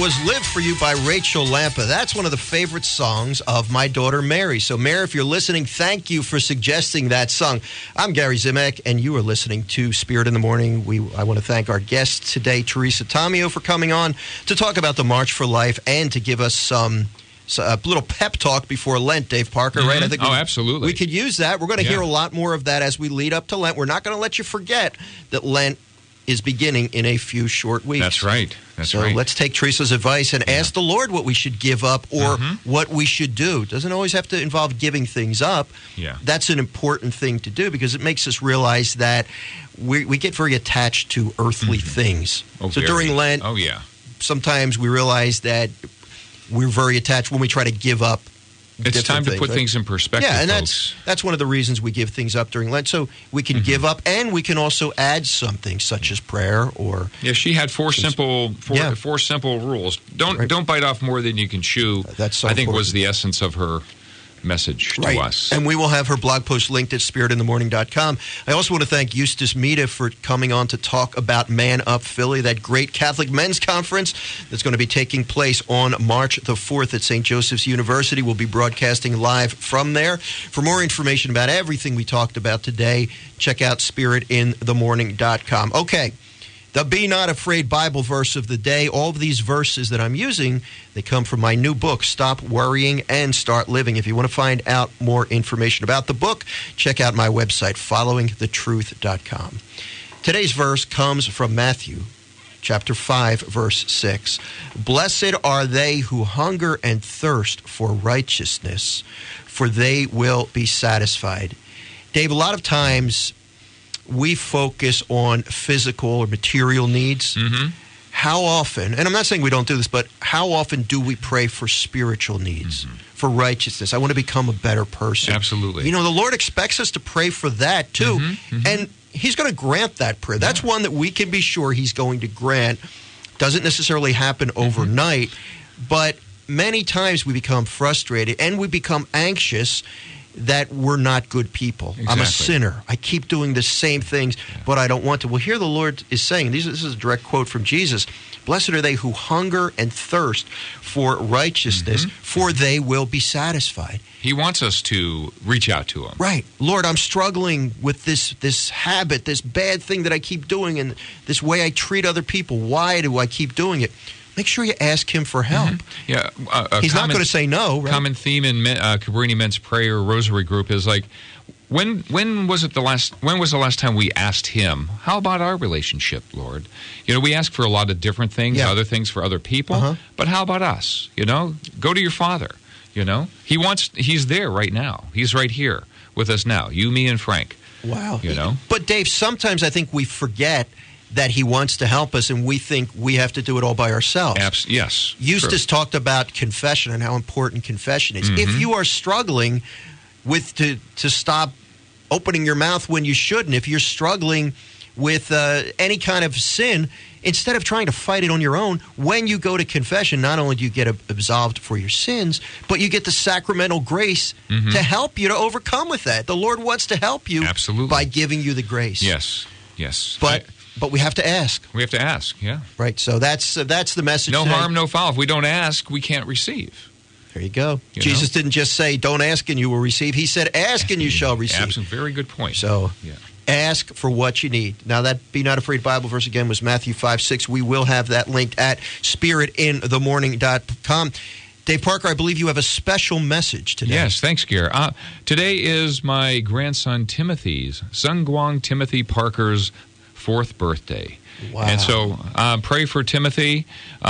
was Live For You by Rachel Lampa. That's one of the favorite songs of my daughter, Mary. So, Mary, if you're listening, thank you for suggesting that song. I'm Gary Zimek, and you are listening to Spirit in the Morning. I want to thank our guest today, Teresa Tomeo, for coming on to talk about the March for Life and to give us a little pep talk before Lent, Dave Parker, right? I think absolutely. We could use that. We're going to hear a lot more of that as we lead up to Lent. We're not going to let you forget that Lent is beginning in a few short weeks. That's right. So let's take Teresa's advice and ask the Lord what we should give up or what we should do. It doesn't always have to involve giving things up. Yeah. That's an important thing to do because it makes us realize that we get very attached to earthly things. During Lent, sometimes we realize that we're very attached when we try to give up. It's time to put things in perspective. Yeah, and folks. that's one of the reasons we give things up during Lent. So we can give up, and we can also add something such as prayer or. Yeah, she had four simple rules. Don't bite off more than you can chew. That's so I think important. was the essence of her message to us. And we will have her blog post linked at spiritinthemorning.com. I also want to thank Eustace Mita for coming on to talk about Man Up Philly, that great Catholic men's conference that's going to be taking place on March the 4th at St. Joseph's University. We'll be broadcasting live from there. For more information about everything we talked about today, check out spiritinthemorning.com. Okay. The Be Not Afraid Bible verse of the day. All of these verses that I'm using, they come from my new book, Stop Worrying and Start Living. If you want to find out more information about the book, check out my website, followingthetruth.com. Today's verse comes from Matthew, chapter 5, verse 6. Blessed are they who hunger and thirst for righteousness, for they will be satisfied. Dave, a lot of times we focus on physical or material needs. How often, and I'm not saying we don't do this, but how often do we pray for spiritual needs, for righteousness? I want to become a better person. Absolutely. You know, the Lord expects us to pray for that too, and He's going to grant that prayer. That's one that we can be sure He's going to grant. Doesn't necessarily happen overnight, but many times we become frustrated and we become anxious that we're not good people. Exactly. I'm a sinner. I keep doing the same things, but I don't want to. Well, here the Lord is saying, this is a direct quote from Jesus, blessed are they who hunger and thirst for righteousness, for they will be satisfied. He wants us to reach out to Him. Right. Lord, I'm struggling with this habit, this bad thing that I keep doing, and this way I treat other people. Why do I keep doing it? Make sure you ask Him for help. Yeah, He's not going to say no. Right? Common theme in Cabrini Men's Prayer Rosary Group is like, when was the last time we asked Him, how about our relationship, Lord? You know, we ask for a lot of different things, other things for other people, but how about us? You know, go to your Father. You know, He's there right now. He's right here with us now. You, me, and Frank. Wow. You know, but Dave, sometimes I think we forget that He wants to help us, and we think we have to do it all by ourselves. Yes. Eustace talked about confession and how important confession is. If you are struggling to stop opening your mouth when you shouldn't, if you're struggling with any kind of sin, instead of trying to fight it on your own, when you go to confession, not only do you get absolved for your sins, but you get the sacramental grace to help you to overcome with that. The Lord wants to help you by giving you the grace. Yes. But we have to ask. We have to ask, yeah. Right, so that's the message. No today. harm, no foul. If we don't ask, we can't receive. There you go. Jesus didn't just say, don't ask and you will receive. He said, ask and you shall receive. Absolutely. Very good point. So ask for what you need. Now, that Be Not Afraid Bible verse again was Matthew 5:6. We will have that linked at spiritinthemorning.com. Dave Parker, I believe you have a special message today. Yes, thanks, Gary. Today is my grandson Timothy's, Sungguang Timothy Parker's 4th birthday. Wow. And so pray for Timothy.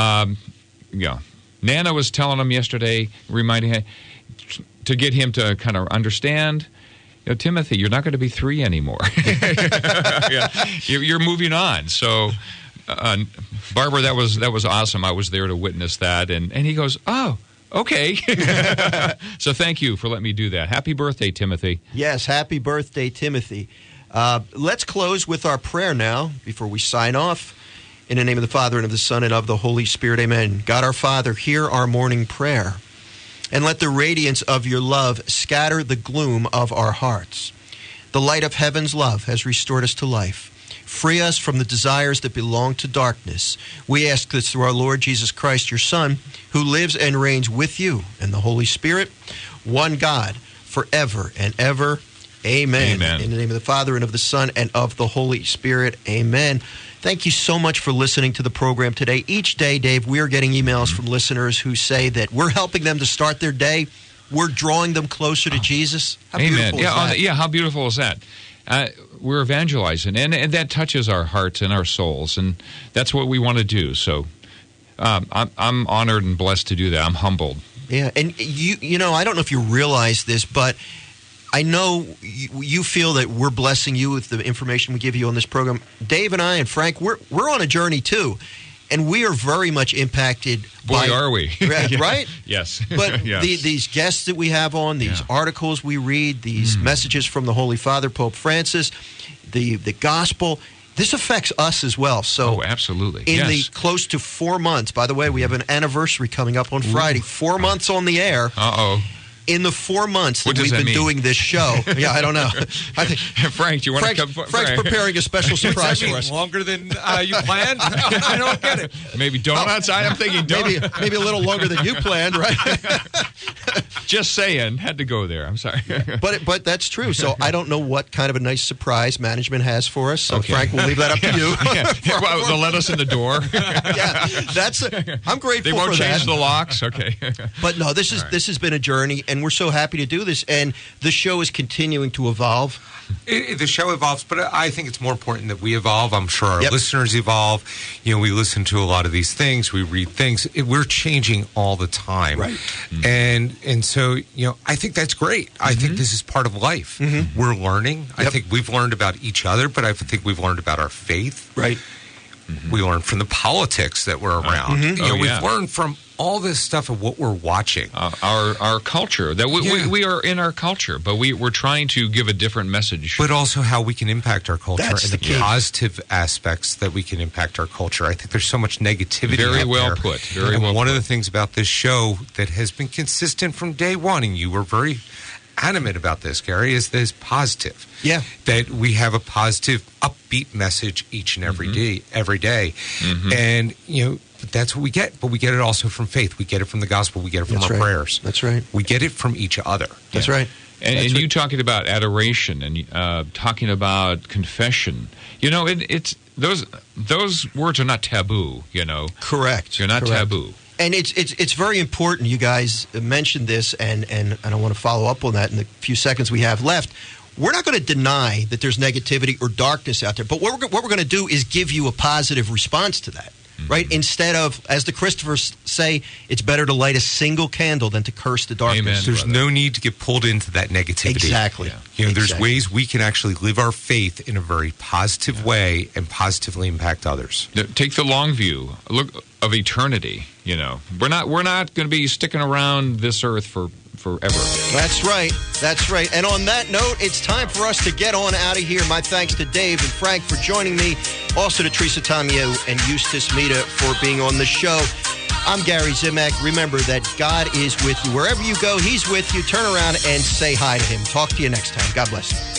Nana was telling him yesterday, reminding him to get him to kind of understand, Timothy, you're not going to be 3 anymore. You're moving on. So, Barbara, that was awesome. I was there to witness that. And he goes, oh, okay. So thank you for letting me do that. Happy birthday, Timothy. Yes, happy birthday, Timothy. Let's close with our prayer now before we sign off. In the name of the Father, and of the Son, and of the Holy Spirit, amen. God our Father, hear our morning prayer, and let the radiance of your love scatter the gloom of our hearts. The light of heaven's love has restored us to life. Free us from the desires that belong to darkness. We ask this through our Lord Jesus Christ, your Son, who lives and reigns with you and the Holy Spirit, one God, forever and ever. Amen. Amen. In the name of the Father, and of the Son, and of the Holy Spirit. Amen. Thank you so much for listening to the program today. Each day, Dave, we are getting emails from listeners who say that we're helping them to start their day. We're drawing them closer to Jesus. How Amen. beautiful is that? Yeah, how beautiful is that? We're evangelizing, and that touches our hearts and our souls, and that's what we want to do. So I'm honored and blessed to do that. I'm humbled. Yeah, and you know, I don't know if you realize this, but I know you feel that we're blessing you with the information we give you on this program. Dave and I and Frank, we're on a journey too, and we are very much impacted. Boy, are we. Right? Yes. But yes. These guests that we have on, these articles we read, these messages from the Holy Father, Pope Francis, the gospel, this affects us as well. So, absolutely. In the close to 4 months, by the way, we have an anniversary coming up on Friday, 4 months on the air. Uh-oh. In the 4 months that we've been doing this show, I don't know. I think Frank, do you want to come? Frank's preparing a special surprise for us. Longer than you planned? I don't get it. Maybe donuts. I'm thinking donuts. Maybe a little longer than you planned, right? Just saying, had to go there. I'm sorry, but that's true. So I don't know what kind of a nice surprise management has for us. So Frank, we'll leave that up to you. Well, they'll let us in the door. I'm grateful. They won't for change that. the locks. Okay. But no, this has been a journey, and we're so happy to do this. And the show is continuing to evolve. The show evolves, but I think it's more important that we evolve. I'm sure our listeners evolve. You know, we listen to a lot of these things. We read things. We're changing all the time. Right. And so, you know, I think that's great. I think this is part of life. We're learning. I think we've learned about each other, but I think we've learned about our faith. Right. We learned from the politics that we're around. You know, we've learned from all this stuff of what we're watching. Our culture. That we are in our culture, but we're trying to give a different message. But also how we can impact our culture That's and the positive aspects that we can impact our culture. I think there's so much negativity Very out well there. put. Very and well one put. of the things about this show that has been consistent from day one, and you were very adamant about this, Gary, is that it's positive. Yeah. That we have a positive, upbeat message each and every day. And, you know, that's what we get. But we get it also from faith. We get it from the gospel. We get it from our prayers. That's right. We get it from each other. That's right. And you talking about adoration and talking about confession. You know, it's those words are not taboo. You know, correct. They're not taboo. And it's very important. You guys mentioned this, and I want to follow up on that in the few seconds we have left. We're not going to deny that there's negativity or darkness out there, but what we're going to do is give you a positive response to that. Right? Instead of, as the Christophers say, it's better to light a single candle than to curse the darkness. Amen, there's no need to get pulled into that negativity. Exactly. You know, there's ways we can actually live our faith in a very positive way and positively impact others. Take the long view. Look of eternity. You know, we're not going to be sticking around this earth for forever. That's right. That's right. And on that note, it's time for us to get on out of here. My thanks to Dave and Frank for joining me. Also to Teresa Tomeo and Eustace Mita for being on the show. I'm Gary Zimak. Remember that God is with you. Wherever you go, He's with you. Turn around and say hi to Him. Talk to you next time. God bless.